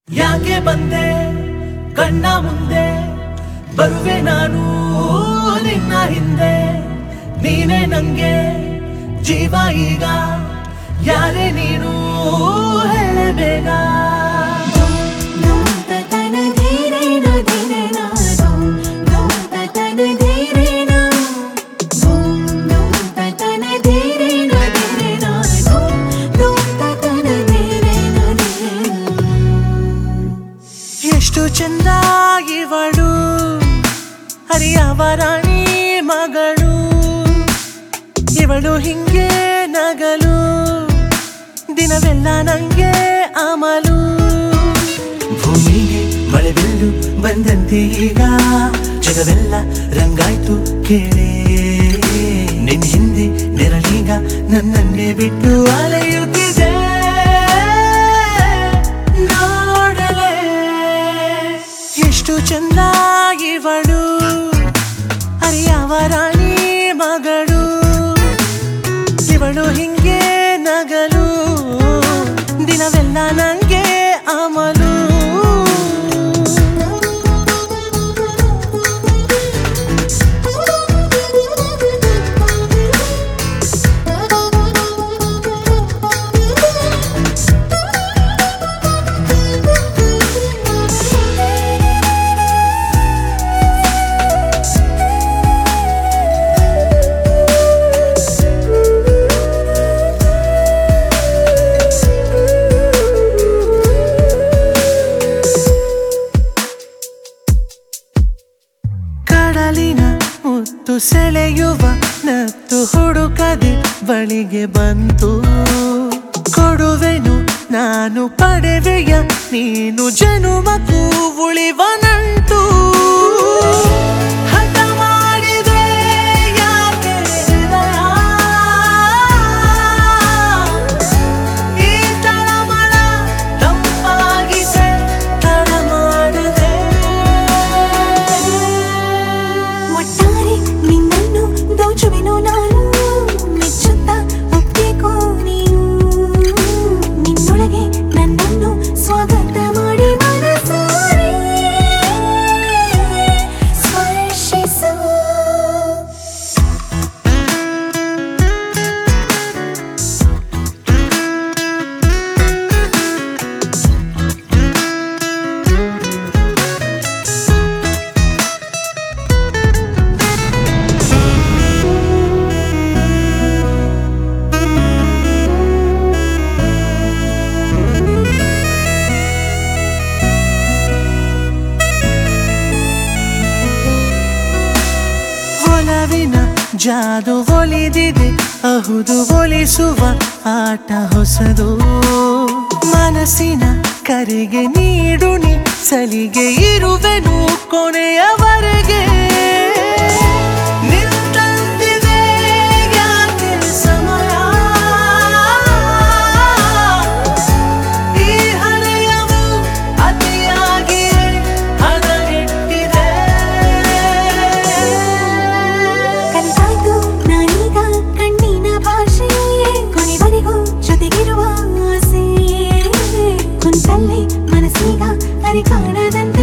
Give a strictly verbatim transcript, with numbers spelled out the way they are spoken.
ಯಾಕೆ ಬಂದೆ ಕಣ್ಣ ಮುಂದೆ ಬರುವೆ ನಾನು ನಿನ್ನ ಹಿಂದೆ ನೀನೇ ನಂಗೆ ಜೀವ ಈಗ ಯಾರೇ ನೀನು ಹೇಳೆ ಬೇಗ ಎಷ್ಟು ಚಂದ ಇವಳು ಹರಿಯವರಾಣಿ ಮಗಳು ಇವಳು ಹಿಂಗೆ ನಗಲು ದಿನವೆಲ್ಲ ನಂಗೆ ಅಮಲು ಭೂಮಿಗೆ ಮಳೆ ಬಿಲ್ಲು ಬಂದಂತೆ ಈಗ ಜಗವೆಲ್ಲ ರಂಗಾಯ್ತು ಕೇಳೇ ನಿನ್ನ ಹಿಂದೆ ನೆರಳೀಗ ನನ್ನನ್ನೇ ಬಿಟ್ಟು ಅಲೆಯುತ್ತಿದೆ ನೋಡಲೇ ಎಷ್ಟು ಚಂದ ಇವಳು ಹರಿಯವರಾಣಿ ಮಗಳು ಇವಳು ಹಿಂಗೆ ನಗಲು ದಿನವೆಲ್ಲ ನಂಗೆ ಅಮಲು ಮುತ್ತು ಸೆಳೆಯುವ ನತ್ತು ಹುಡುಕದೆ ಬಳಿಗೆ ಬಂತು ಕೊಡುವೆನು ನಾನು ಪಡೆವೆಯ ನೀನು ಜನುಮಕ್ಕೂ ಉಳಿವ ನಂಟು ಹಠ ಮಾಡಿದೆ ಯಾಕೆ ಹೃದಯ ಈ ತಳಮಳ ತಂಪಾಗಿಸೆ ತಡ ಮಾಡಿದೆ ದೋಚುವೆನು ನಾನು ಮೆಚ್ಚುತ್ತಾ ಒಪ್ಪಿಕೋ ನೀನು ನಿನ್ನೊಳಗೆ ನನ್ನನ್ನು ಸ್ವಾಗತ ಮಾಡಿ ಮನಸಾರೆ ಸ್ಪರ್ಶಿಸು ಜಾದು ಒಲಿದಿದೆ ಅಹುದು ಒಲಿಸುವ ಆಟ ಹೊಸದು ಮನಸ್ಸಿನ ಕರೆಗೆ ನೀಡು ನೀ ಸಲಿಗೆ ಇರುವೆನು ಕೊನೆಯವರೆಗೆ ನಿಂತಂತಿದೆ ಯಾಕೆ ಸಮಯ ಈ ಹಳೆಯವು ಅತಿಯಾಗಿಯೇ ಹದಗೆಟ್ಟಿದೆ ಜೊತೆಗಿರುವ ಆಸೆ ಕುಂತಲ್ಲೇ ಮನಸ್ಸೀಗ ಅರಿ ಕಾಣದಂತೆ